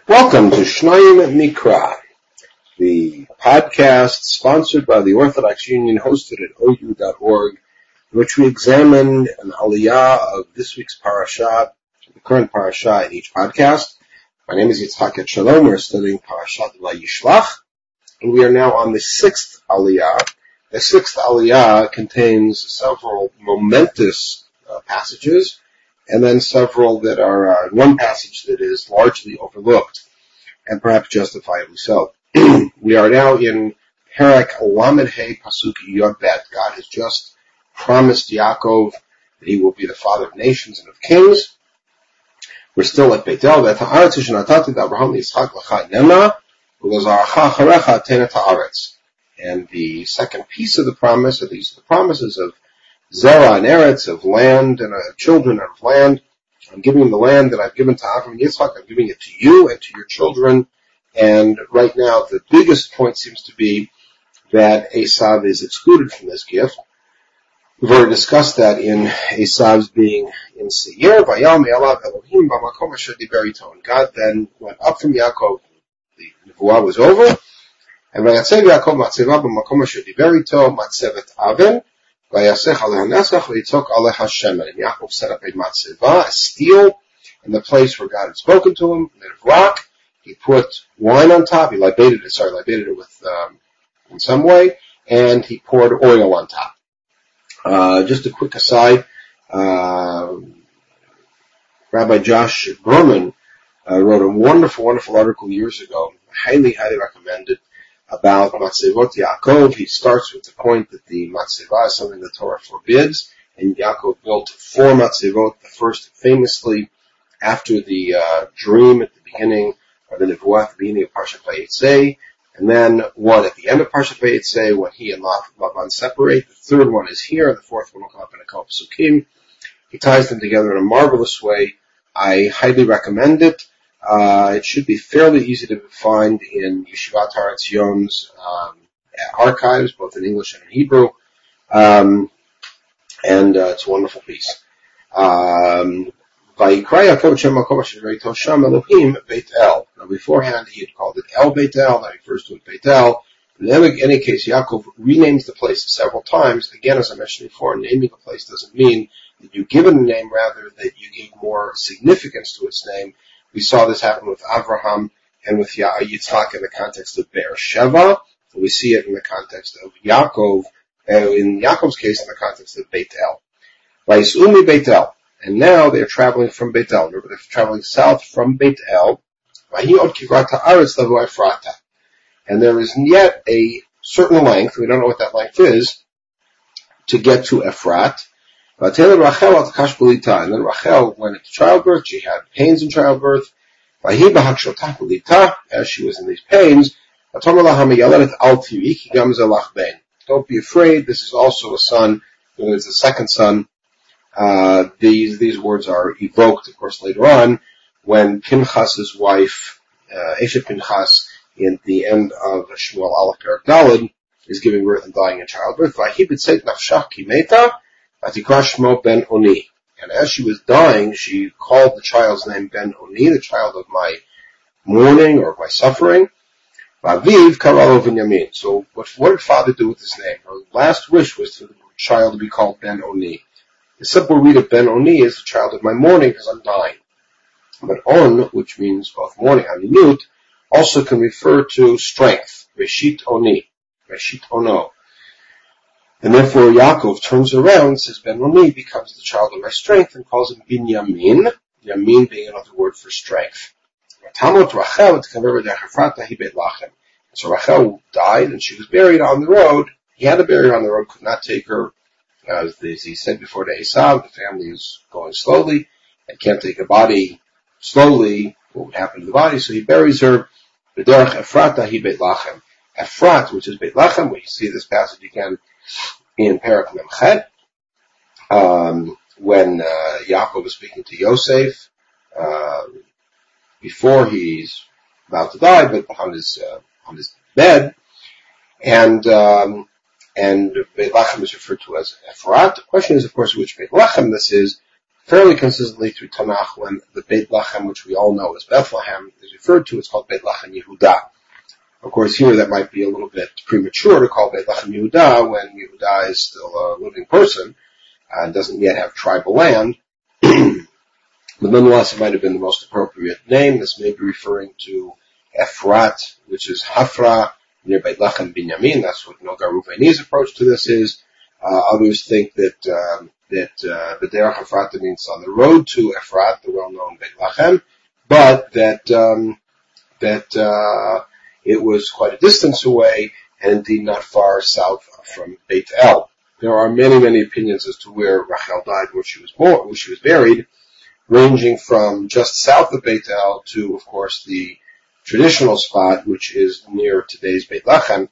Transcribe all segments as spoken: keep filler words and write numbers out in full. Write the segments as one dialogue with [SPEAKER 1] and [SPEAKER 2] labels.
[SPEAKER 1] Welcome to Shnayim Mikra, the podcast sponsored by the Orthodox Union, hosted at O U dot org, in which we examine an aliyah of this week's parasha, the current parasha in each podcast. My name is Yitzhak Etshalom. We're studying Parashat Vayishlach, and we are now on the sixth aliyah. The sixth aliyah contains several momentous uh, passages, and then several that are, uh, one passage that is largely overlooked, and perhaps justifiably so. We are now in Perek Lamed Hey Pasuk Yod Bet. God has just promised Yaakov that he will be the father of nations and of kings. We're still at Beit El. And the second piece of the promise, or these are the promises of Zerah and Eretz, of land and uh, children and of land. I'm giving the land that I've given to Avraham and Yitzchak. I'm giving it to you and to your children. And right now, the biggest point seems to be that Esav is excluded from this gift. We've already discussed that in Esav's being in Seir. Vayam Elav Elohim b'makom asher diber ito. And God then went up from Yaakov. The nevuah was over. And Vayatzev Yaakov matzeva b'makom asher diber ito matzevet aven. Vayasech aleh hanesach v'yitzok aleh Hashem. And Yaakov set up a matzeva, a steel, in the place where God had spoken to him, made of rock. He put wine on top. He libated it, sorry, libated it with, um, in some way, and he poured oil on top. Uh, just a quick aside, uh, Rabbi Josh Berman, uh, wrote a wonderful, wonderful article years ago. I highly, highly recommend it, about Matzevot Yaakov. He starts with the point that the Matzevah is something the Torah forbids, and Yaakov built four Matzevot, the first famously after the, uh, dream at the beginning, or the Nevuah at the beginning of Parshat Vayetzei, and then one at the end of Parshat Vayetzei when he and Lavan separate. The third one is here, and the fourth one will come up in a couple Pesukim. He ties them together in a marvelous way. I highly recommend it. Uh, it should be fairly easy to find in Yeshivat Har Etzion's um, archives, both in English and in Hebrew. Um, and uh, it's a wonderful piece. Um, Vayikra Yaakov Shem Makom Asher Diber Ito Sham Elohim Beit El. Now beforehand he had called it El Beit El, that refers to it Beit El. In any case, Yaakov renames the place several times. Again, as I mentioned before, naming a place doesn't mean that you give it a name, rather that you give more significance to its name. We saw this happen with Avraham and with Yitzchak in the context of Be'er Sheva. We see it in the context of Yaakov, uh, in Yaakov's case in the context of Beit El. Vayis'u Beit El. And now they're traveling from Beit El. Remember, they're traveling south from Beit El. And there is yet a certain length, we don't know what that length is, to get to Ephrat. And then Rachel went into childbirth. She had pains in childbirth. As she was in these pains, don't be afraid, this is also a son, it's a second son. Uh, these, these words are evoked, of course, later on, when Pinchas's wife, uh, Eshet Pinchas, in the end of Shmuel Aleph Perek Daled, is giving birth and dying in childbirth. Ben Oni. And as she was dying, she called the child's name Ben Oni, the child of my mourning or my suffering. Vaviv Karalo Binyamin. So what, what did father do with his name? Her last wish was for the child to be called Ben Oni. The simple read of Ben Oni is the child of my mourning because I'm dying. But On, which means both mourning and minut, also can refer to strength. Reshit Oni. Reshit Ono. And therefore Yaakov turns around and says Ben Oni becomes the child of my strength and calls him Binyamin. Yamin being another word for strength. So Rachel died and she was buried on the road. He had to bury her on the road, could not take her. As he said before to Esav, the family is going slowly and can't take a body slowly. What would happen to the body? So he buries her. B'derech Efrata hi Beit Lachem. Efrat, which is Beit Lachem, we see this passage again in Perek Memchet, um, when uh, Yaakov is speaking to Yosef uh, before he's about to die, but on his uh, on his bed, and um, and Beit Lachem is referred to as Efrat. The question is, of course, which Beit Lachem this is. fairly consistently through Tanakh when the Beit Lachem, which we all know as Bethlehem, is referred to. It's called Beit Lachem Yehuda. Of course, here that might be a little bit premature to call Beit Lachem Yehuda when Yehuda is still a living person and doesn't yet have tribal land. But nonetheless, it might have been the most appropriate name. This may be referring to Ephrat, which is Hafra, near Beit Lachem Binyamin. That's what Noga Ruveni's approach to this is. Uh, others think that, uh, that, uh, B'derech Ephrat means on the road to Ephrat, the well-known Beit Lachem, but that, um, that, uh, it was quite a distance away and indeed not far south from Beit El. There are many, many opinions as to where Rachel died, where she was born, where she was buried, ranging from just south of Beit El to, of course, the traditional spot, which is near today's Beit Lachem.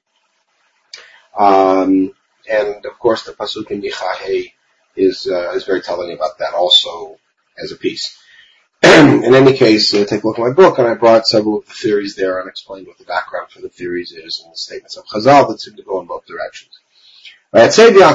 [SPEAKER 1] Um, and of course, the pasuk in Yichahei is uh, is very telling about that also as a piece. In any case, uh, take a look at my book, and I brought several of the theories there and explained what the background for the theories is and the statements of Chazal that seem to go in both directions. And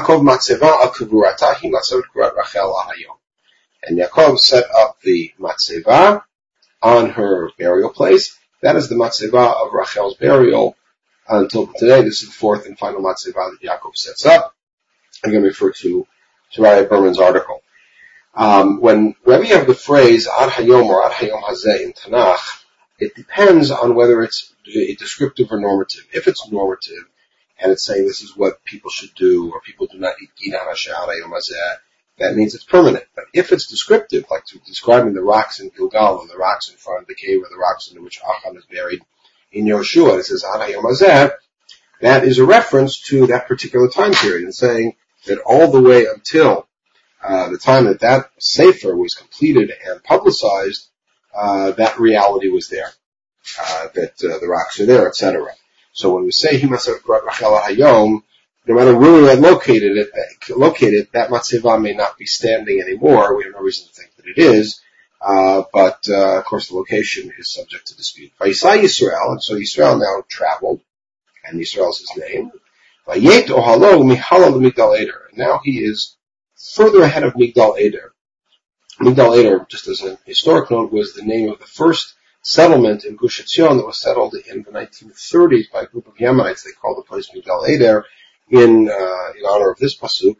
[SPEAKER 1] Yaakov set up the matzeva on her burial place. That is the matzeva of Rachel's burial until today. This is the fourth and final matzeva that Yaakov sets up. I'm going to refer to Shariah Berman's article. Um, when, whenever you have the phrase ad hayom or ad hayom hazeh in Tanakh, it depends on whether it's descriptive or normative. If it's normative, and it's saying this is what people should do, or people do not eat gidan hasher ad hayom hazeh, that means it's permanent. But if it's descriptive, like describing the rocks in Gilgal, or the rocks in front of the cave, or the rocks into which Achan is buried in Yoshua, it says ad hayom hazeh, that is a reference to that particular time period, and saying that all the way until Uh, the time that that sefer was completed and publicized, uh, that reality was there, uh, that uh, the rocks are there, et cetera. So when we say Himasar Rachel Hayom, no matter where we had located it, located that matzeva may not be standing anymore. We have no reason to think that it is, uh, but uh, of course the location is subject to dispute. Vayisai Yisrael, and so Yisrael now traveled, and Yisrael is his name. Vayet ohalo mihalal migdal eder, and now he is further ahead of Migdal Eder. Migdal Eder, just as a historic note, was the name of the first settlement in Gush Etzion that was settled in the nineteen thirties by a group of Yemenites. They called the place Migdal Eder in, uh, in honor of this pasuk.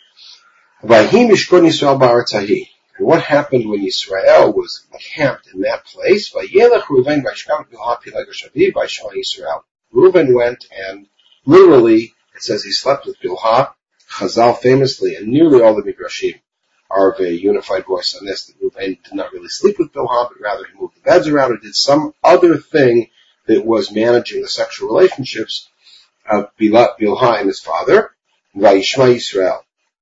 [SPEAKER 1] Vayhim yishkon Yisrael ba'aretz hahi. And what happened when Yisrael was encamped in that place? Vayelech Reuven vayishkam bilha pileg hashavi vayishma Yisrael. Reuven went and literally, it says he slept with Bilha. Chazal famously, and nearly all the Midrashim are of a unified voice on this, that Reuven did not really sleep with Bilha, but rather he moved the beds around or did some other thing that was managing the sexual relationships of Bilha and his father, Vayishma Yisrael.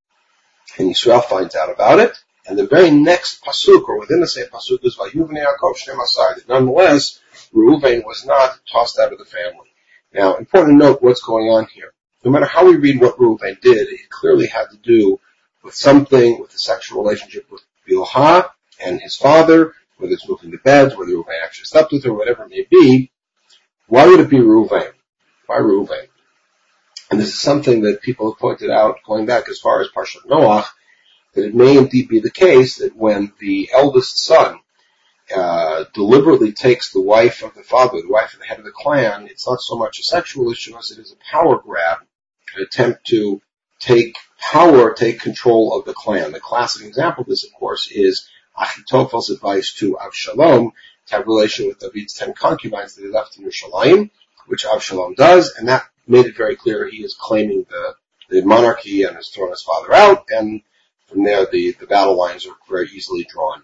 [SPEAKER 1] And Yisrael finds out about it, and the very next pasuk, or within the same pasuk, is Vayuven Yaakov Shnei Masar, that nonetheless, Reuven was not tossed out of the family. Now, important to note what's going on here. No matter how we read what Reuven did, it clearly had to do with something, with a sexual relationship with Bilha and his father, whether it's moving the beds, whether Reuven actually slept with her, whatever it may be. Why would it be Reuven? Why Reuven? And this is something that people have pointed out, going back as far as Parshat Noach, that it may indeed be the case that when the eldest son uh, deliberately takes the wife of the father, the wife of the head of the clan, it's not so much a sexual issue as it is a power grab, an attempt to take power, take control of the clan. The classic example of this, of course, is Achitophel's advice to Avshalom to have a relation with David's ten concubines that he left in Yerushalayim, which Avshalom does, and that made it very clear he is claiming the, the monarchy and has thrown his father out, and from there the, the battle lines are very easily drawn.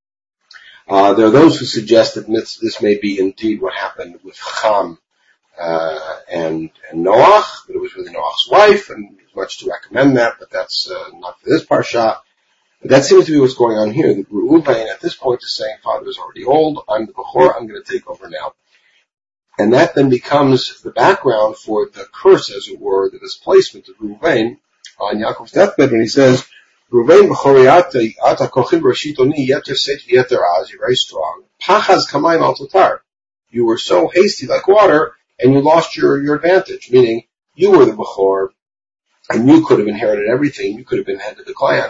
[SPEAKER 1] Uh, there are those who suggest that this, this may be indeed what happened with Ham uh, and, and Noach, that it was really Noach's wife, and there's much to recommend that, but that's uh, not for this parsha. But that seems to be what's going on here. That Reuven at this point is saying, Father is already old, I'm the Bechor, I'm going to take over now. And that then becomes the background for the curse, as it were, the displacement of Reuven on Yaakov's deathbed, when he says, Reuven b'choriata ata kochim b'rashitoni yeter seit v'yeter az, you're very strong. Pachaz kamayim al totar. You were so hasty like water, and you lost your, your advantage, meaning you were the Bechor, and you could have inherited everything, you could have been head of the clan.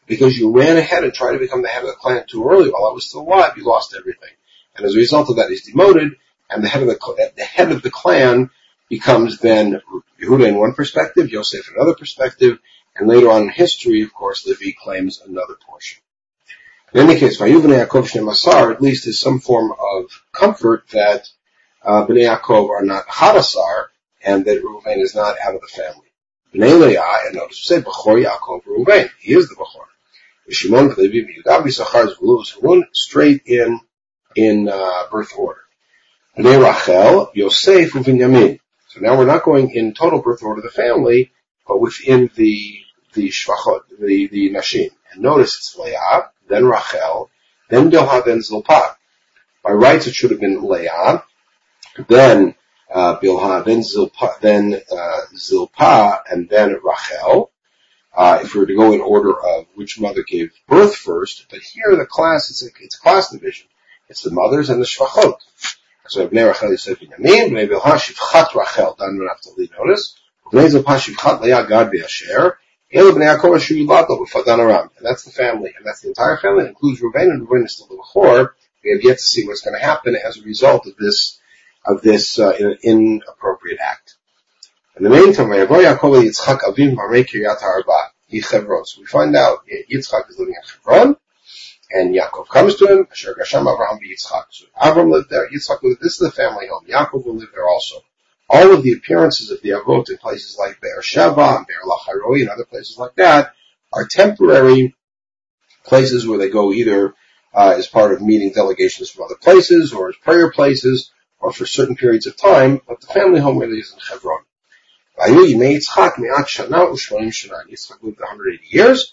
[SPEAKER 1] because you ran ahead and tried to become the head of the clan too early while I was still alive, you lost everything. And as a result of that, he's demoted, and the head of the, the head of the clan becomes then Yehuda in one perspective, Yosef in another perspective, and later on in history, of course, Levi claims another portion. In any case, Vayuv Bnei Yaakov Shnei Asar at least is some form of comfort that uh, Bnei Yaakov are not Hadasar, and that Reuven is not out of the family. Bnei Leah, and notice we say Bechor Yaakov Reuven, he is the Bechor. Shimon Levi Yehuda Yisachar Zvulun Zebulun, straight in in uh, birth order. Bnei Rachel Yosef Uvinyamin. So now we're not going in total birth order of the family, but within the the Shvachot, the the Nashim. And notice it's Leah, then Rachel, then Bilhah, then Zilpah. By rights, it should have been Leah, then uh, Bilhah, then Zilpah, then uh, Zilpah, and then Rachel. Uh, if we were to go in order of which mother gave birth first, but here the class, it's a, it's a class division. It's the mothers and the Shvachot. So Bnei Rachel Yosef Binyamin, Bnei Bilhah Shivchat Rachel, Dan Naftali, notice. Bnei Zilpah Shivchat Leah Gad Be'asher, Ela Bnei Yaakov Asher Yulato B'Fadan Aram. And that's the family, and that's the entire family. It includes Reuven, and Reuven is still the Bechor. We have yet to see what's going to happen as a result of this, of this, uh, inappropriate act. In the meantime, Yaakov Yitzchak Avim Marei Kiryat Arba, Yechevron. So we find out Yitzchak is living in Hebron, and Yaakov comes to him. Asher Gasham Avraham Yitzchak. So Avram lived there. Yitzchak lived. This is the family home. Yaakov will live there also. All of the appearances of the Avot in places like Be'er Sheva and Be'er Lacharoi and other places like that are temporary places where they go either uh, as part of meeting delegations from other places, or as prayer places, or for certain periods of time. But the family home really is in Hebron. Yitzchak lived one hundred eighty years.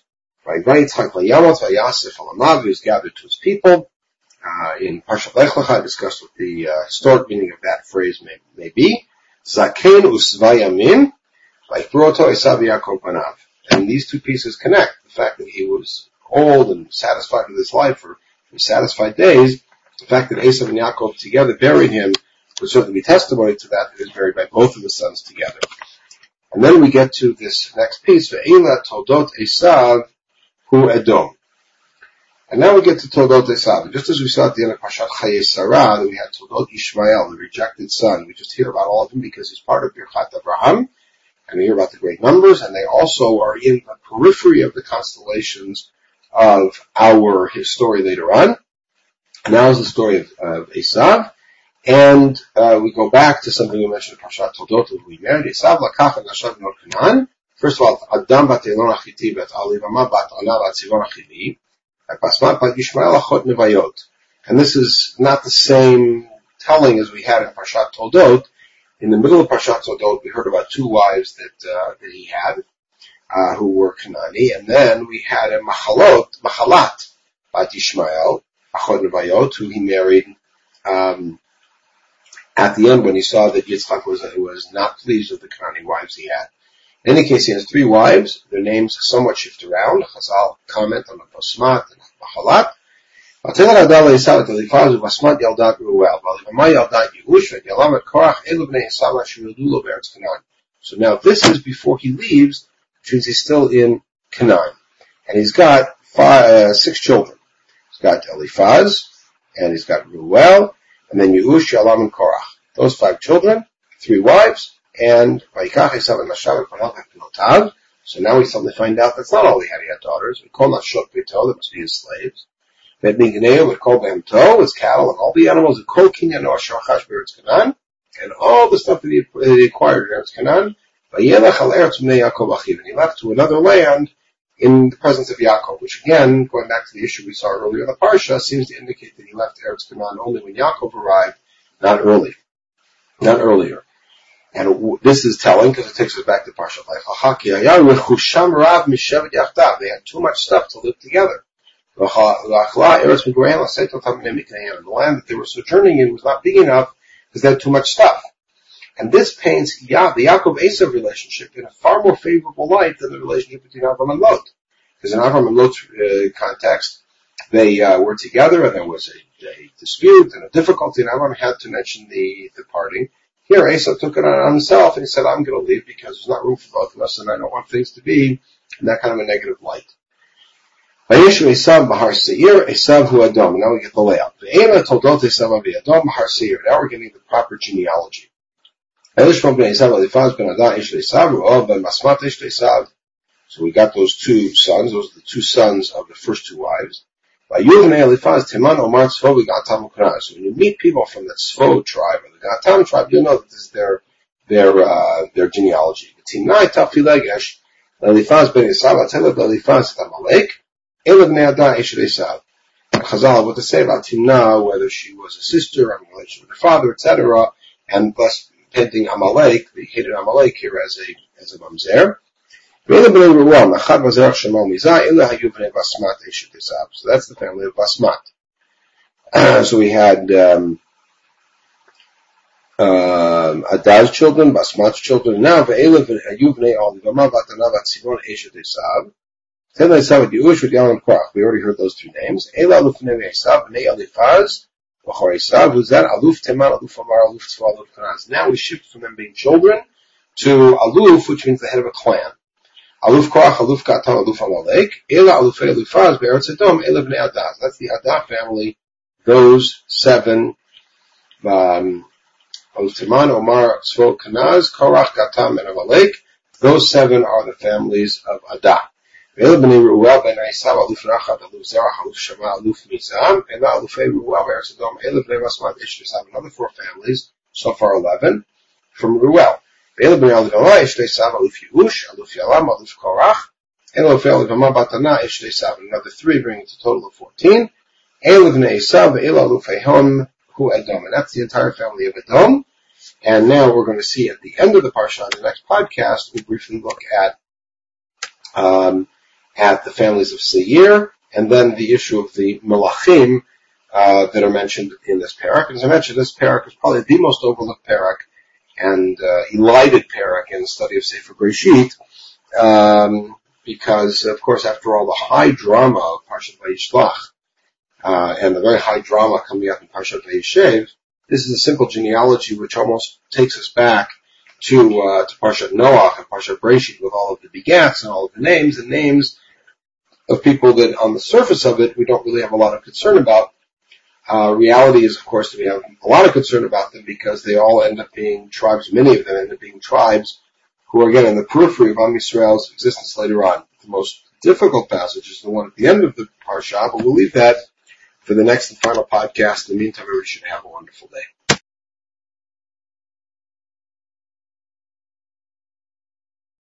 [SPEAKER 1] He was gathered to his people. Uh, in Parshat Lech Lecha, I discussed what the uh, historic meaning of that phrase may, may be. Zaken usvayamin, vayifroto Esav Yaakov banav. And these two pieces connect. The fact that he was old and satisfied with his life for, for satisfied days, the fact that Esav and Yaakov together buried him would certainly be testimony to that, that he was buried by both of the sons together. And then we get to this next piece, Ve'ela Toldot Esav Hu Edom. And now we get to Toldot Esav. Just as we saw at the end of Parshat Chayei Sarah, that we had Toldot Ishmael, the rejected son. We just hear about all of them because he's part of Birchat Abraham, and we hear about the great numbers, and they also are in the periphery of the constellations of our his story later on. And now is the story of, of Esav. And uh, we go back to something we mentioned in Parshat Toldot, who we married. Esav lakach et Nashav Nor Canaan. First of all, Adam bat Elon Achiti bat Alivama bat Ana bat Tzivon Achili. Basmat bat Yishmael achot nevayot. And this is not the same telling as we had in Parshat Toldot. In the middle of Parshat Toldot, we heard about two wives that uh, that he had, uh, who were Canaani, and then we had a Machalot, Machalat bat Yishmael achot nevayot, who he married. Um, At the end, when he saw that Yitzchak was, was not pleased with the Canaanite wives he had. In any case, he has three wives. Their names somewhat shift around. Chazal comment on the Basmat and Mahalat. So now this is before he leaves, which means he's still in Canaan. And he's got five, uh, six children. He's got Eliphaz, and he's got Reuel, and then Yeush, Yalam, and Korach. Those five children, three wives, and Vayikach Esav and Nashav and Panot Pinotav. So now we suddenly find out that's not all he had. He had daughters. We call Nashot Beto, that must be his slaves. Bet Migneo, we call Behemto, his cattle, and all the animals. We call King and Noah Shachash Beretz Canaan, and all the stuff that he, that he acquired in Eretz Canaan. Vayelech al Eretz Bnei Yaakov Achiv, and he left to another land in the presence of Yaakov, which again, going back to the issue we saw earlier in the Parsha, seems to indicate that he left Eretz Canaan only when Yaakov arrived, not early, not earlier. And this is telling because it takes us back to Parshat Lech Lecha. They had too much stuff to live together. The land that they were sojourning in was not big enough because they had too much stuff. And this paints Ya- the Yaakov-Esav relationship in a far more favorable light than the relationship between Avram and Lot. Because in Avram and Lot's uh, context, they uh, were together and there was a, a dispute and a difficulty, and Avram had to mention the, the parting. Here, Esav took it on himself and he said, I'm going to leave because there's not room for both of us and I don't want things to be in that kind of a negative light. Vayeshu Esav Bahar Seir, Esav Hu Adom. Now we get the layout. Ve'ela Toldot Esav Avi Adom Bahar Seir. Now we're getting the proper genealogy. Elishma ben Esav Elifaz ben Adah Ish Esav Ru'el ben Basmat Ish Esav. So we got those two sons. Those are the two sons of the first two wives. Vayuv ben Elifaz Teman Omar Tzvo V'Gatam Uknaz. So when you meet people from the Tzvo tribe or the Gatam tribe, you'll know that this is their their uh, their genealogy. Timnai Tafi Legesh Elifaz ben Esav Atelav Elifaz Tamalek. Chazal, what to say about Timnah, whether she was a sister, or in relation with her father, et cetera, and thus painting Amalek, they hated Amalek here as a as a mamzer. So that's the family of Basmat. So we had um, um, Adad's children, Basmat's children. Now, ve'elav v'ayuvnei olivama v'atanav atzivon eshet esav. We already heard those three names. Ela Aluf Neve Esav, Bnei Elifaz, Bachor Esav, Huzar Aluf Teman, Aluf Amar, Aluf Tzva, Aluf Kanaz. Now we shift from them being children to Aluf, which means the head of a clan. Aluf Korach, Aluf Gatam, Aluf Amalek. Ela Aluf Elifaz, Be'eretz Edom, Ela Bnei Adaz. That's the Adah family. Those seven, um, Aluf Teman, Omar, Tzva, Kanaz, Korach, Gatam, and Amalek. Those seven are the families of Adah. Another four families, so far eleven, from Ruel. Another three, bringing it to a total of fourteen. And that's the entire family of Edom. And now we're going to see at the end of the parsha, in the next podcast, we'll briefly look at um, at the families of Seir, and then the issue of the Melachim uh, that are mentioned in this parak. As I mentioned, this parak is probably the most overlooked parak and uh, elided parak in the study of Sefer Breshit, um, because, of course, after all, the high drama of Parshat Vayishlach uh, and the very high drama coming up in Parshat Vayishev, this is a simple genealogy which almost takes us back to uh, to Parshat Noach and Parshat Breshit with all of the begats and all of the names and names of people that on the surface of it we don't really have a lot of concern about. Uh, reality is, of course, that we have a lot of concern about them because they all end up being tribes, many of them end up being tribes who are, again, in the periphery of Am Yisrael's existence later on. The most difficult passage is the one at the end of the Parsha, but we'll leave that for the next and final podcast. In the meantime, everybody should have a wonderful day.